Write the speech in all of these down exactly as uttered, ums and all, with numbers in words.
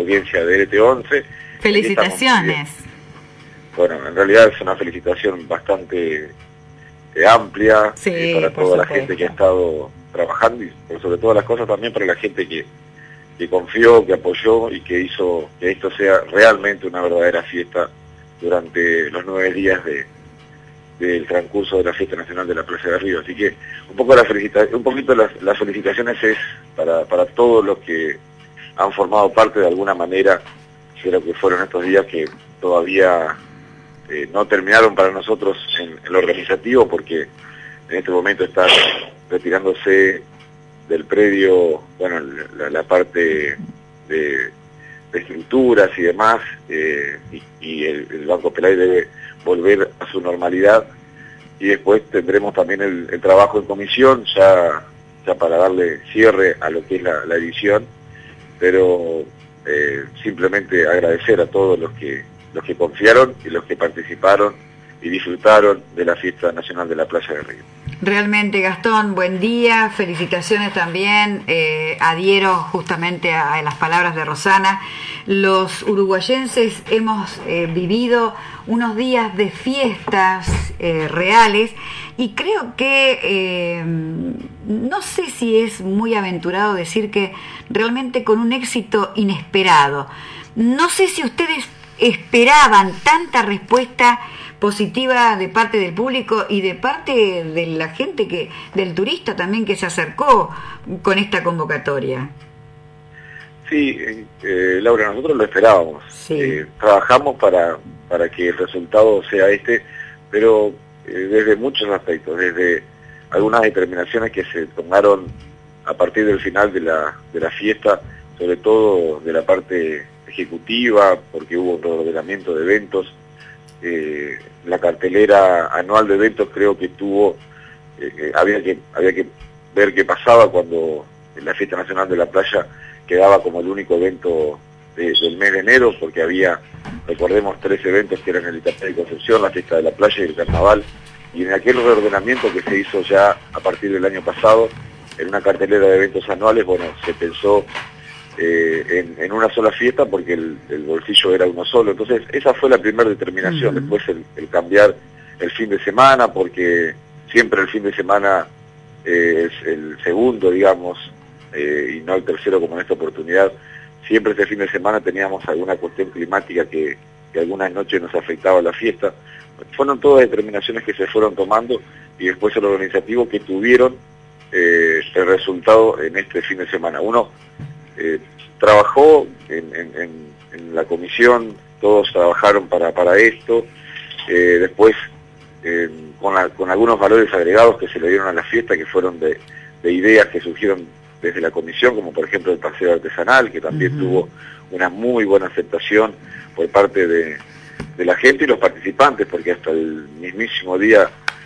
audiencia de L T once. Felicitaciones. Bueno, en realidad es una felicitación bastante eh, amplia sí, eh, para toda la gente que ha estado trabajando y por sobre todas las cosas también para la gente que, que confió, que apoyó y que hizo que esto sea realmente una verdadera fiesta durante los nueve días de del transcurso de la Fiesta Nacional de la Playa de Río. Así que un poco la felicita un poquito las, las felicitaciones es para, para todos los que han formado parte de alguna manera de lo que fueron estos días que todavía eh, no terminaron para nosotros en, en lo organizativo, porque en este momento están retirándose del predio, bueno, la, la parte de, de estructuras y demás, eh, y, y el, el Banco Pelay debe volver a su normalidad, y después tendremos también el, el trabajo en comisión, ya, ya para darle cierre a lo que es la, la edición, pero eh, simplemente agradecer a todos los que, los que confiaron y los que participaron y disfrutaron de la Fiesta Nacional de la Playa de Río. Realmente, Gastón, buen día, felicitaciones también, eh, adhiero justamente a, a las palabras de Rosana. Los uruguayenses hemos eh, vivido unos días de fiestas eh, reales y creo que, eh, no sé si es muy aventurado decir que realmente con un éxito inesperado. No sé si ustedes esperaban tanta respuesta positiva de parte del público y de parte de la gente, que del turista también que se acercó con esta convocatoria. Sí, eh, Laura, nosotros lo esperábamos. Sí. Eh, trabajamos para, para que el resultado sea este, pero eh, desde muchos aspectos, desde algunas determinaciones que se tomaron a partir del final de la, de la fiesta, sobre todo de la parte ejecutiva, porque hubo un reordenamiento de eventos. Eh, la cartelera anual de eventos creo que tuvo, eh, eh, había que había que ver qué pasaba cuando la Fiesta Nacional de la Playa quedaba como el único evento de, del mes de enero, porque había, recordemos, tres eventos que eran el Itapé de Concepción, la Fiesta de la Playa y el Carnaval, y en aquel reordenamiento que se hizo ya a partir del año pasado, en una cartelera de eventos anuales, bueno, se pensó Eh, en, en una sola fiesta porque el, el bolsillo era uno solo. Entonces esa fue la primera determinación. Uh-huh. Después el, el cambiar el fin de semana, porque siempre el fin de semana eh, es el segundo, digamos, eh, y no el tercero como en esta oportunidad. Siempre este fin de semana teníamos alguna cuestión climática que, que algunas noches nos afectaba la fiesta. Fueron todas determinaciones que se fueron tomando y después el organizativo que tuvieron eh, el resultado en este fin de semana. Uno Eh, trabajó en, en, en, en la comisión, todos trabajaron para, para esto, eh, después eh, con, la, con algunos valores agregados que se le dieron a la fiesta, que fueron de, de ideas que surgieron desde la comisión, como por ejemplo el paseo artesanal, que también uh-huh. tuvo una muy buena aceptación por parte de, de la gente y los participantes, porque hasta el mismísimo día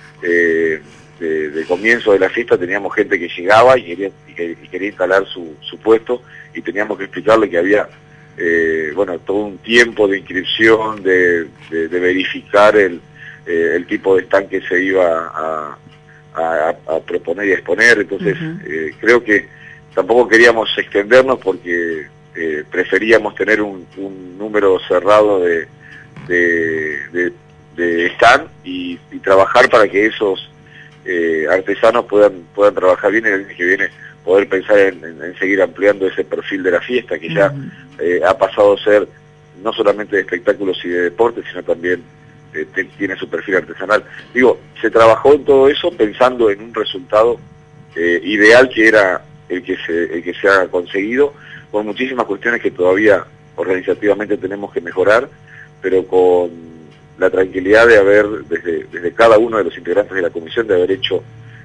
eh, De, de comienzo de la fiesta teníamos gente que llegaba y quería, y que, y quería instalar su, su puesto, y teníamos que explicarle que había eh, bueno, todo un tiempo de inscripción, de, de, de verificar el, eh, el tipo de stand que se iba a, a, a proponer y a exponer. Entonces uh-huh. eh, creo que tampoco queríamos extendernos porque eh, preferíamos tener un, un número cerrado de, de, de, de stand y, y trabajar para que esos Eh, artesanos puedan puedan trabajar bien y el año que viene poder pensar en, en, en seguir ampliando ese perfil de la fiesta que ya uh-huh. eh, ha pasado a ser no solamente de espectáculos y de deportes, sino también eh, te, tiene su perfil artesanal. Digo, se trabajó en todo eso pensando en un resultado eh, ideal, que era el que se el que se ha conseguido, con muchísimas cuestiones que todavía organizativamente tenemos que mejorar, pero con la tranquilidad de haber, desde, desde cada uno de los integrantes de la comisión, de haber hecho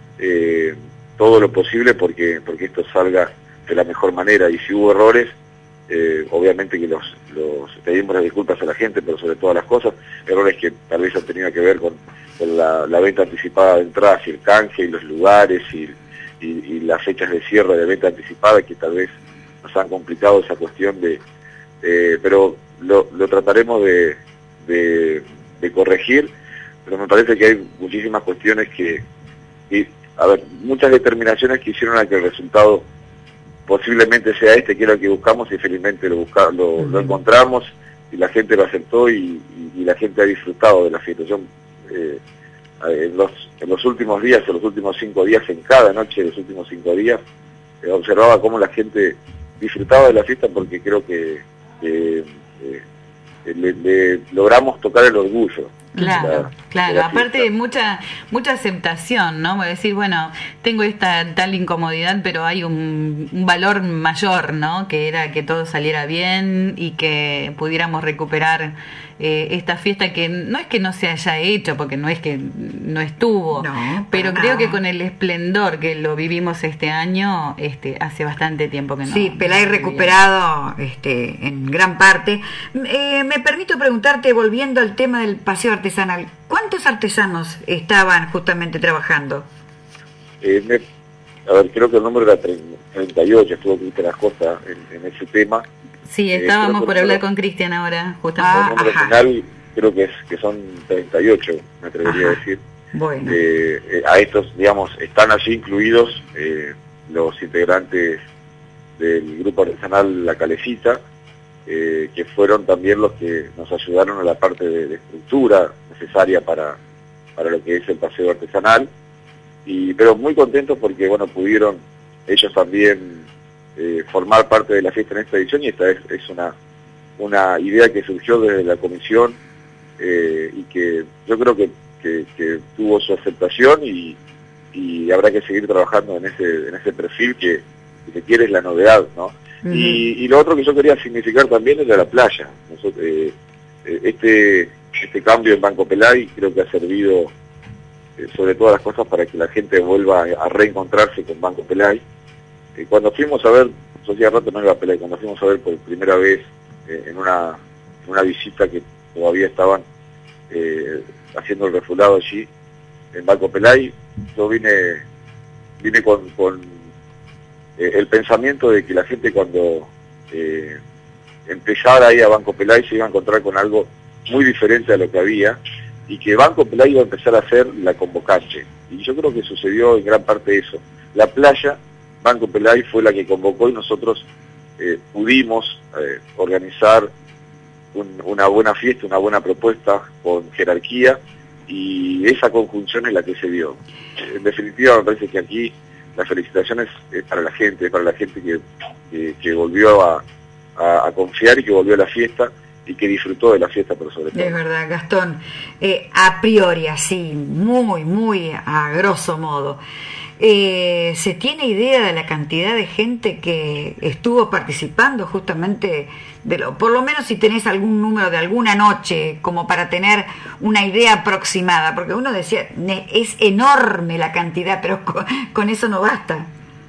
eh, todo lo posible porque, porque esto salga de la mejor manera. Y si hubo errores, eh, obviamente que los, los pedimos las disculpas a la gente, pero sobre todas las cosas, errores que tal vez han tenido que ver con, con la, la venta anticipada de entradas y el canje y los lugares y, y, y las fechas de cierre de venta anticipada, que tal vez nos han complicado esa cuestión de... Eh, pero lo, lo trataremos de... de de corregir, pero me parece que hay muchísimas cuestiones que, y, a ver, muchas determinaciones que hicieron a que el resultado posiblemente sea este que era el que buscamos y felizmente lo, busca, lo, uh-huh. lo encontramos y la gente lo aceptó y, y, y la gente ha disfrutado de la fiesta. Yo, eh, en, los, en los últimos días, en los últimos cinco días, en cada noche de los últimos cinco días, eh, observaba cómo la gente disfrutaba de la fiesta porque creo que, que eh, le, le logramos tocar el orgullo. Claro, la, claro, aparte de mucha mucha aceptación, ¿no? Decir, bueno, tengo esta tal incomodidad, pero hay un, un valor mayor, ¿no? Que era que todo saliera bien y que pudiéramos recuperar eh, esta fiesta que no es que no se haya hecho, porque no es que no estuvo, no, pero creo nada. Que con el esplendor que lo vivimos este año, este, hace bastante tiempo que no. Sí, Pelay no recuperado este, en gran parte. Eh, me permito preguntarte, volviendo al tema del paseo artesanal, ¿cuántos artesanos estaban justamente trabajando? Eh, me, a ver, creo que el número era treinta y ocho, estuvo Cristian Acosta en, en ese tema. Sí, estábamos eh, por hablar con Cristian ahora, justamente. El número final creo que es que son treinta y ocho, me atrevería ajá. a decir. Bueno. Eh, eh, a estos, digamos, están allí incluidos eh, los integrantes del grupo artesanal La Calecita, eh, que fueron también los que nos ayudaron a la parte de, de estructura necesaria para, para lo que es el paseo artesanal. Y, pero muy contentos porque, bueno, pudieron ellos también eh, formar parte de la fiesta en esta edición, y esta es, es una, una idea que surgió desde la comisión eh, y que yo creo que, que, que tuvo su aceptación y, y habrá que seguir trabajando en ese, en ese perfil que, que quiere es la novedad, ¿no? Uh-huh. y, y lo otro que yo quería significar también era la playa. Nosotros, eh, este, este cambio en Banco Pelay creo que ha servido sobre todas las cosas para que la gente vuelva a reencontrarse con Banco Pelay. Eh, cuando fuimos a ver, yo hacía rato no iba a Pelay, cuando fuimos a ver por primera vez eh, en, una, en una visita que todavía estaban eh, haciendo el refulado allí en Banco Pelay, yo vine vine con, con eh, el pensamiento de que la gente cuando eh, empezara ahí a Banco Pelay se iba a encontrar con algo muy diferente a lo que había, y que Banco Pelay iba a empezar a ser la convocante. Y yo creo que sucedió en gran parte eso. La playa, Banco Pelay fue la que convocó y nosotros eh, pudimos eh, organizar un, una buena fiesta, una buena propuesta con jerarquía, y esa conjunción es la que se dio. En definitiva, me parece que aquí las felicitaciones es para la gente, para la gente que, que, que volvió a, a, a confiar y que volvió a la fiesta, y que disfrutó de la fiesta por sobre todo. Es verdad, Gastón. Eh, a priori, así, muy, muy a grosso modo, eh, ¿se tiene idea de la cantidad de gente que estuvo participando justamente, de lo, por lo menos si tenés algún número de alguna noche, como para tener una idea aproximada? Porque uno decía, es enorme la cantidad, pero con, con eso no basta.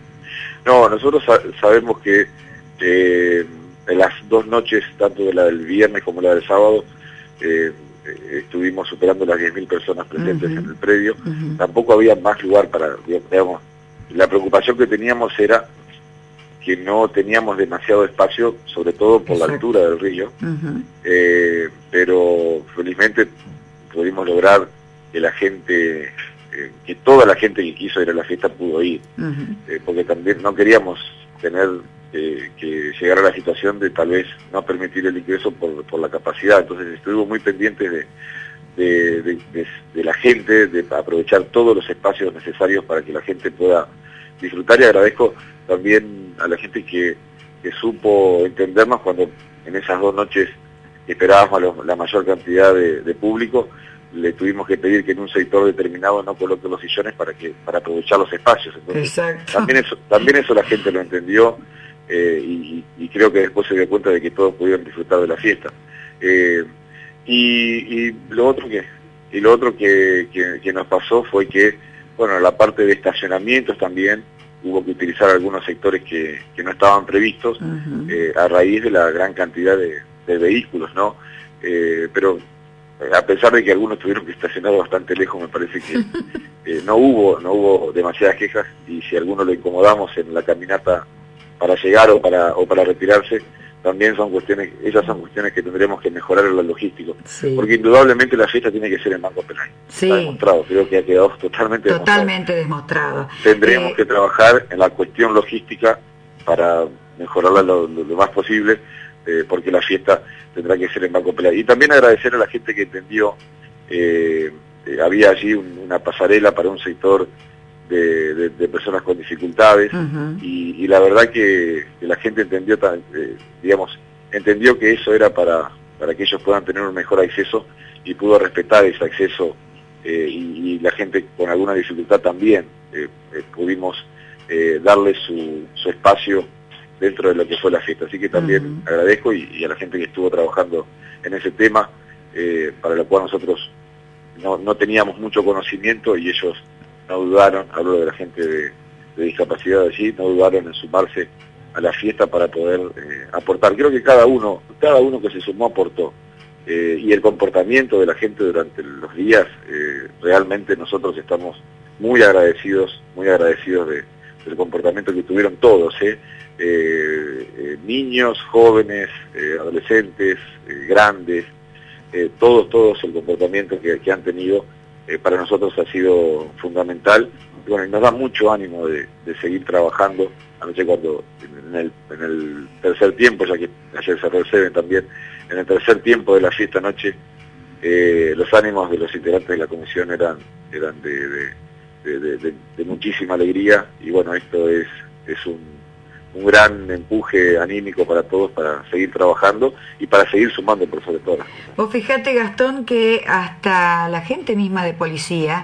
No, nosotros sa- sabemos que... Eh, en las dos noches, tanto de la del viernes como la del sábado, eh, eh, estuvimos superando las diez mil personas presentes uh-huh. en el predio. Uh-huh. Tampoco había más lugar para, digamos, la preocupación que teníamos era que no teníamos demasiado espacio, sobre todo por Exacto. la altura del río, uh-huh. eh, pero felizmente pudimos lograr que la gente, eh, que toda la gente que quiso ir a la fiesta pudo ir, uh-huh. eh, porque también no queríamos tener... Eh, que llegara a la situación de tal vez no permitir el ingreso por, por la capacidad. Entonces estuvimos muy pendientes de, de, de, de, de la gente, de aprovechar todos los espacios necesarios para que la gente pueda disfrutar, y agradezco también a la gente que, que supo entendernos cuando en esas dos noches esperábamos a lo, la mayor cantidad de, de público. Le tuvimos que pedir que en un sector determinado no coloque los sillones para que para aprovechar los espacios. Entonces, Exacto. también eso también eso la gente lo entendió. Eh, y, y creo que después se dio cuenta de que todos pudieron disfrutar de la fiesta. Eh, y, y lo otro que y lo otro que, que, que nos pasó fue que, bueno, la parte de estacionamientos también hubo que utilizar algunos sectores que, que no estaban previstos uh-huh. eh, a raíz de la gran cantidad de, de vehículos, ¿no? Eh, pero a pesar de que algunos tuvieron que estacionar bastante lejos, me parece que eh, no hubo no hubo demasiadas quejas, y si a alguno lo incomodamos en la caminata para llegar o para o para retirarse, también son cuestiones, esas son cuestiones que tendremos que mejorar en lo logístico, sí. porque indudablemente la fiesta tiene que ser en Banco Pelay. Sí. Está demostrado, creo que ha quedado totalmente, totalmente demostrado. demostrado. Tendremos eh... que trabajar en la cuestión logística para mejorarla lo, lo, lo más posible, eh, porque la fiesta tendrá que ser en Banco Peláez. Y también agradecer a la gente que entendió, eh, eh, había allí un, una pasarela para un sector de, de, de personas con dificultades, uh-huh. y, y la verdad que, que la gente entendió, eh, digamos, entendió que eso era para, para que ellos puedan tener un mejor acceso, y pudo respetar ese acceso, eh, y, y la gente con alguna dificultad también eh, eh, pudimos eh, darle su, su espacio dentro de lo que fue la fiesta. Así que también uh-huh. agradezco y, y a la gente que estuvo trabajando en ese tema, eh, para lo cual nosotros no, no teníamos mucho conocimiento, y ellos no dudaron, hablo de la gente de, de discapacidad allí, no dudaron en sumarse a la fiesta para poder eh, aportar. Creo que cada uno, cada uno que se sumó aportó, eh, y el comportamiento de la gente durante los días, eh, realmente nosotros estamos muy agradecidos, muy agradecidos de, del comportamiento que tuvieron todos, ¿eh? Eh, eh, niños, jóvenes, eh, adolescentes, eh, grandes, eh, todos, todos el comportamiento que, que han tenido, eh, para nosotros ha sido fundamental. Y bueno, y nos da mucho ánimo de, de seguir trabajando. Anoche cuando, en el, en el tercer tiempo, ya que ayer cerró el Seven también, en el tercer tiempo de la fiesta anoche, eh, los ánimos de los integrantes de la comisión eran, eran de, de, de, de, de, de muchísima alegría, y bueno, esto es, es un un gran empuje anímico para todos, para seguir trabajando y para seguir sumando por sobre todo. Vos fijate, Gastón, que hasta la gente misma de policía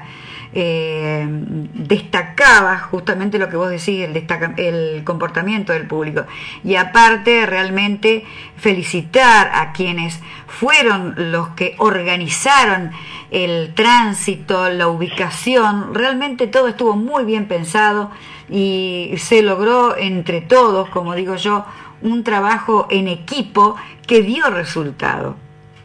eh, destacaba justamente lo que vos decís, el, destaca, el comportamiento del público, y aparte realmente felicitar a quienes fueron los que organizaron el tránsito, la ubicación. Realmente todo estuvo muy bien pensado y se logró entre todos, como digo yo, un trabajo en equipo que dio resultado.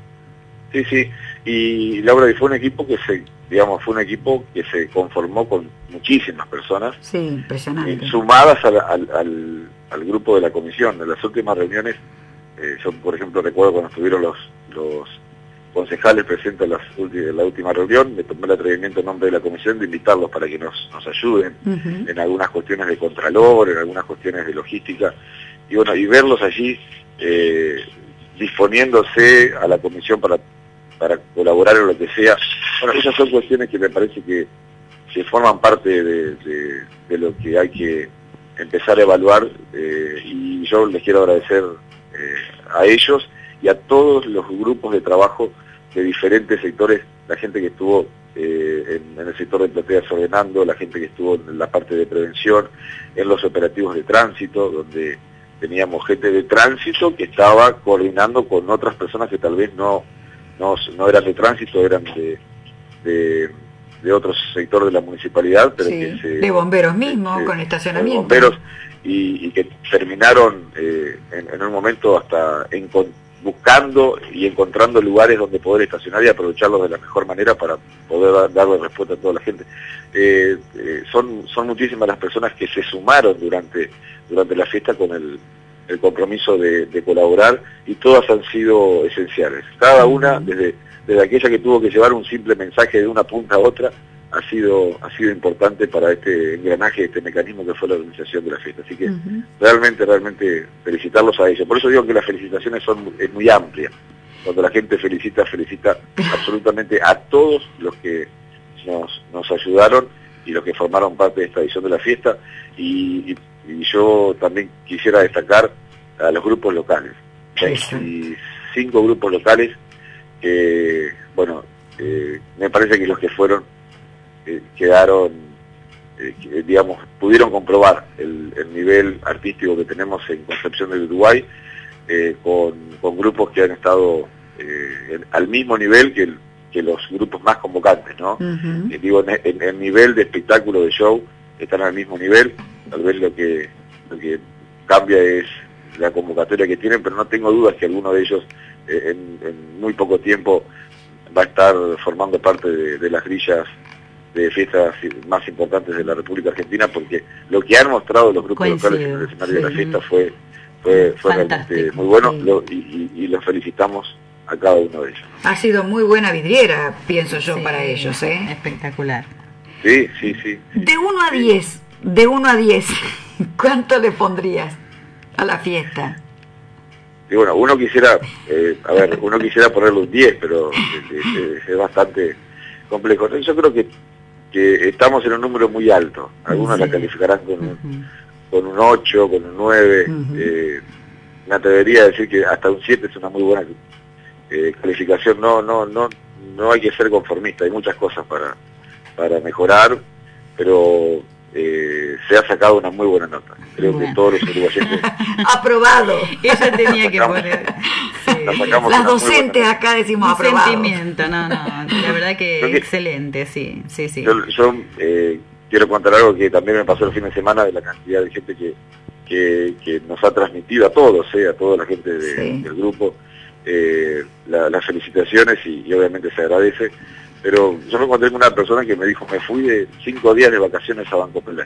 Sí, sí, y Laura, y fue un equipo que se, digamos, fue un equipo que se conformó con muchísimas personas, sí, impresionante, eh, sumadas al, al, al, al grupo de la comisión. En las últimas reuniones, eh, yo por ejemplo recuerdo cuando estuvieron los, los concejales presentes en, las ulti, en la última reunión, me tomé el atrevimiento en nombre de la comisión de invitarlos para que nos, nos ayuden uh-huh. en algunas cuestiones de contralor, en algunas cuestiones de logística, y bueno, y verlos allí eh, disponiéndose a la comisión para, para colaborar en lo que sea. Bueno, esas son cuestiones que me parece que, que forman parte de, de, de lo que hay que empezar a evaluar, eh, y yo les quiero agradecer eh, a ellos y a todos los grupos de trabajo de diferentes sectores, la gente que estuvo eh, en, en el sector de plateas ordenando, la gente que estuvo en la parte de prevención, en los operativos de tránsito, donde teníamos gente de tránsito que estaba coordinando con otras personas que tal vez no, no, no eran de tránsito, eran de, de, de otro sector de la municipalidad, pero sí, que se, de bomberos mismos, eh, con estacionamiento. De bomberos, y, y que terminaron eh, en, en un momento hasta en buscando y encontrando lugares donde poder estacionar y aprovecharlos de la mejor manera para poder darle respuesta a toda la gente. Eh, eh, son, son muchísimas las personas que se sumaron durante, durante la fiesta con el, el compromiso de, de colaborar, y todas han sido esenciales. Cada una, desde, desde aquella que tuvo que llevar un simple mensaje de una punta a otra, ha sido, ha sido importante para este engranaje, este mecanismo que fue la organización de la fiesta. Así que uh-huh. realmente, realmente felicitarlos a ellos. Por eso digo que las felicitaciones son es muy amplias. Cuando la gente felicita, felicita absolutamente a todos los que nos, nos ayudaron y los que formaron parte de esta edición de la fiesta. Y, y, y yo también quisiera destacar a los grupos locales. veinticinco grupos locales que, bueno, eh, me parece que los que fueron Eh, quedaron, eh, que, digamos, pudieron comprobar el, el nivel artístico que tenemos en Concepción del Uruguay, eh, con, con grupos que han estado eh, en, al mismo nivel que, el, que los grupos más convocantes, ¿no? Uh-huh. Eh, digo, en el nivel de espectáculo, de show, están al mismo nivel. Tal vez lo que, lo que cambia es la convocatoria que tienen, pero no tengo dudas que alguno de ellos eh, en, en muy poco tiempo va a estar formando parte de, de las grillas de fiestas más importantes de la República Argentina, porque lo que han mostrado los grupos Coincido, locales en el escenario sí. de la fiesta fue fue, fue realmente muy bueno, sí. lo, y, y, y los felicitamos a cada uno de ellos. Ha sido muy buena vidriera, pienso yo, sí, para ellos, ¿eh? Espectacular. Sí, sí, sí. De uno a diez, de uno a diez, ¿cuánto le pondrías? a la fiesta. Y bueno, uno quisiera, eh, a ver, uno quisiera ponerle un diez, pero es, es, es bastante complejo. Yo creo que, que estamos en un número muy alto. Algunos sí. la calificarán con un, uh-huh. con un ocho, con un nueve. Uh-huh. eh, me atrevería a decir que hasta un siete es una muy buena eh, calificación. No, no, no, no hay que ser conformista. Hay muchas cosas para, para mejorar, pero eh, se ha sacado una muy buena nota. Creo bueno. que todos los uruguayos... aprobado. Ella tenía que poner... Sí. Las docentes acá decimos un aprobado. Sentimiento, no, no, la verdad que, que excelente, sí, sí, sí. Yo, yo eh, quiero contar algo que también me pasó el fin de semana, de la cantidad de gente que, que, que nos ha transmitido a todos, eh, a toda la gente de, sí. del grupo, eh, la, las felicitaciones y, y obviamente se agradece. Pero yo me encontré con una persona que me dijo, me fui de cinco días de vacaciones a Banco Pelay.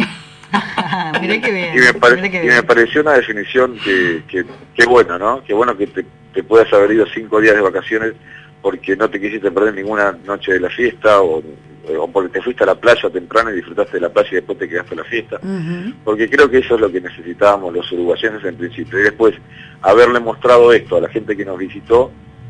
Mirá que bien, y, me pare, mirá que y me pareció una definición que, que, que bueno, ¿no? Que bueno que te, te puedas haber ido cinco días de vacaciones porque no te quisiste perder ninguna noche de la fiesta o, o porque te fuiste a la playa temprano y disfrutaste de la playa y después te quedaste a la fiesta. Uh-huh. Porque creo que eso es lo que necesitábamos los uruguayeses en principio. Y después, haberle mostrado esto a la gente que nos visitó,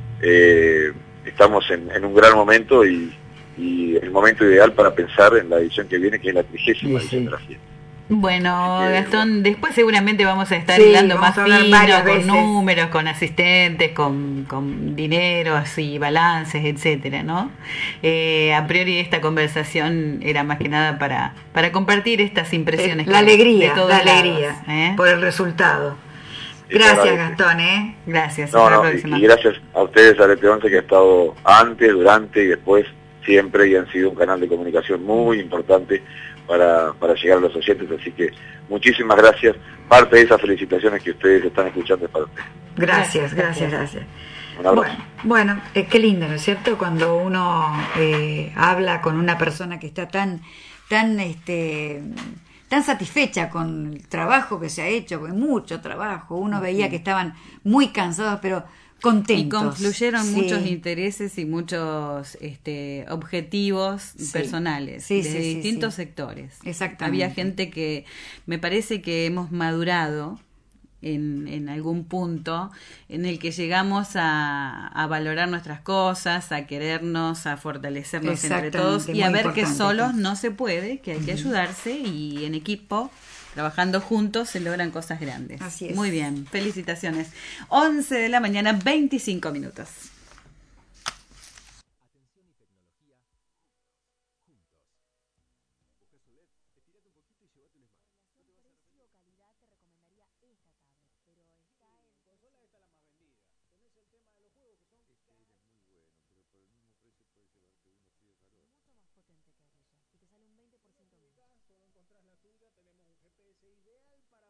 eh, estamos en, en un gran momento y, y el momento ideal para pensar en la edición que viene, que es la trigésima sí, edición sí. de la fiesta. Bueno, que, Gastón, bueno. después seguramente vamos a estar sí, hilando más fino, con veces. números, con asistentes, con, con dineros y balances, etcétera, ¿no? Eh, a priori esta conversación era más que nada para, para compartir estas impresiones. Eh, la alegría, de todos la lados, alegría, ¿eh? por el resultado. Gracias, Gastón, ¿eh? Gracias. No, no, y, y gracias a ustedes, a Lete once, que ha estado antes, durante y después, siempre, y han sido un canal de comunicación muy importante para, para llegar a los oyentes, así que muchísimas gracias. Parte de esas felicitaciones que ustedes están escuchando es para ustedes. Gracias, gracias, gracias. Un abrazo. Bueno, bueno eh, qué lindo, ¿no es cierto? Cuando uno eh, habla con una persona que está tan, tan, este... tan satisfecha con el trabajo que se ha hecho, con mucho trabajo, uno veía que estaban muy cansados, pero contentos. Y confluyeron sí. muchos intereses y muchos este, objetivos sí. personales, sí, desde sí, sí, distintos sí. sectores. Exactamente. Había gente que me parece que hemos madurado en, en algún punto en el que llegamos a, a valorar nuestras cosas, a querernos, a fortalecernos entre todos y a ver que solos no se puede, que hay que ayudarse y en equipo, trabajando juntos, se logran cosas grandes. Así es. Muy bien, felicitaciones. once de la mañana, veinticinco minutos. Solo encontrás la tuya, tenemos un G P S ideal para